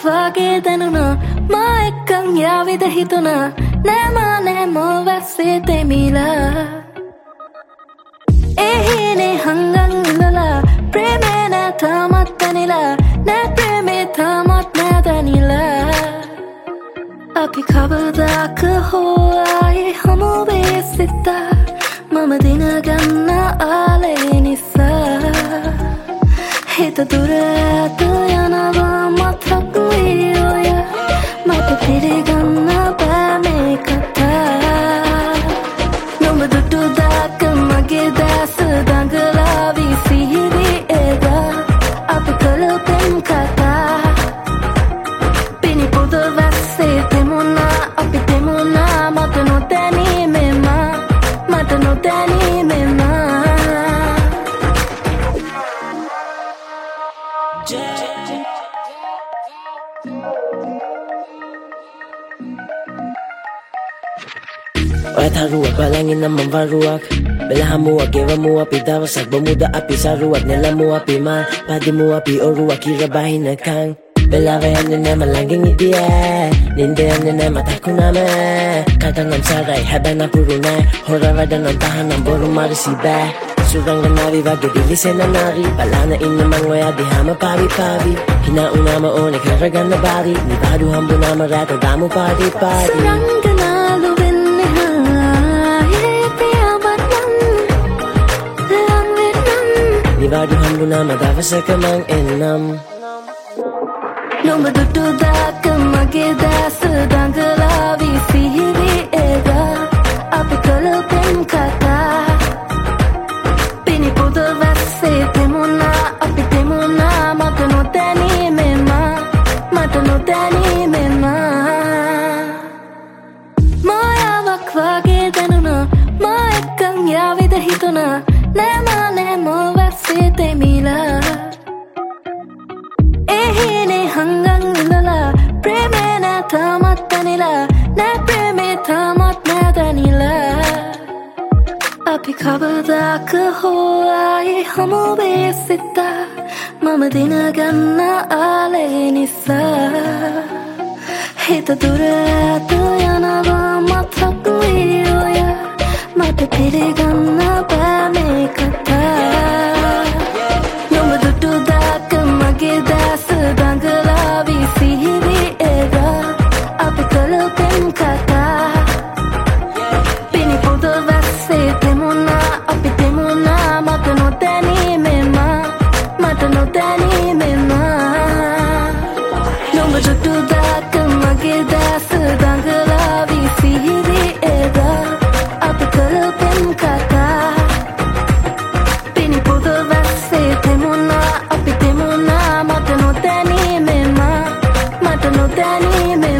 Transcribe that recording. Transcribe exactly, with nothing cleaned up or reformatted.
වගේ දැනුණා මා එක්කන් යාවිද හිතුණා නෑ මා නෑ මොවැස්සේ දෙමිලා එහිනේ හංගන් ඉඳලා ප්‍රේමේ නෑ තාමත් දැනිලා නෑ ප්‍රේමේ තාමත් නෑ දැනිලා අපි කවදාක හෝ ආයේ හමු වේ සිතා මම දිනගන්න ආලේ නිසා හිත දුර ඇත යනවා මතක් වී ඔය මට පිළිගන්න බෑ මේ කතා නොඹ දුටු දාක මගේ දැස දඟලාවි සිහිවි එදා අපි කළ පෙම් කතා පිණි පොද වැස්සේ දෙමුණා අපි දෙමුණා මට නොදැනීමෙමා මට නොදැනීමෙමා Oya taruak, balangin naman varuak Belahan mo api api dawasak Bamuda api saruak Nila mo api man Padi mo api oruak Irabahin na kang Belawayan na naman langing idiya Nindayan na naman tako naman Kadangan saray Habang na puro na Horaradan ang tahan ng borong marisiba Surang na nabi Wagi dilisen na nari Pala na inamang waya Di hama pari-pari Hinauna maonik Haragan na bari Nibado hambo na marato Damo pari-pari Surang ka na luwin Nibaduhan mo na madavasa ka mang enam නොඹ දුටු දාක මගේ දැස දඟලාවි සිහිවි එදා අපි කළ පෙම් කතා පිණි පොද වැස්සේ දෙමුණා අපි දෙමුණා මට නොදැනීමෙමා මට නොදැනීමෙමා මායාවක් වගේ දැනුණා මා එක්කන් යාවිද හිතුණා නෑ මා නෑ මොවැස්සේ දෙමිලා එහිනේ හංගන් ඉඳලා ප්‍රේමේ නෑ තාමත් දැනිලා නෑ ප්‍රේමේ තාමත් නෑ දැනිලා අපි කවදාක හෝ ආයේ හමු වේ සිතා මම දිනගන්න ආලේ නිසා හිත දුර ඇත යනවා මතක් වී ඔය මට පිළිගන්න බෑ මේ කතා නොඹ දුටු දාක මගේ දැස දඟලාවි සිහිවි එදා අපි කළ පෙම් කතා පිණි පොද වැස්සේ දෙමුණා අපි දෙමුණා මට නොදැනීමෙමා මට නොදැනීමෙමා නොඹ දුටු දාක මගේ දැස දඟලාවි සිහිවි එදා අපි කළ පෙම් කතා පිණි පොද වැස්සේ දෙමුණා අපි දෙමුණා මට නොදැනීමෙමා මට නොදැනීමෙමා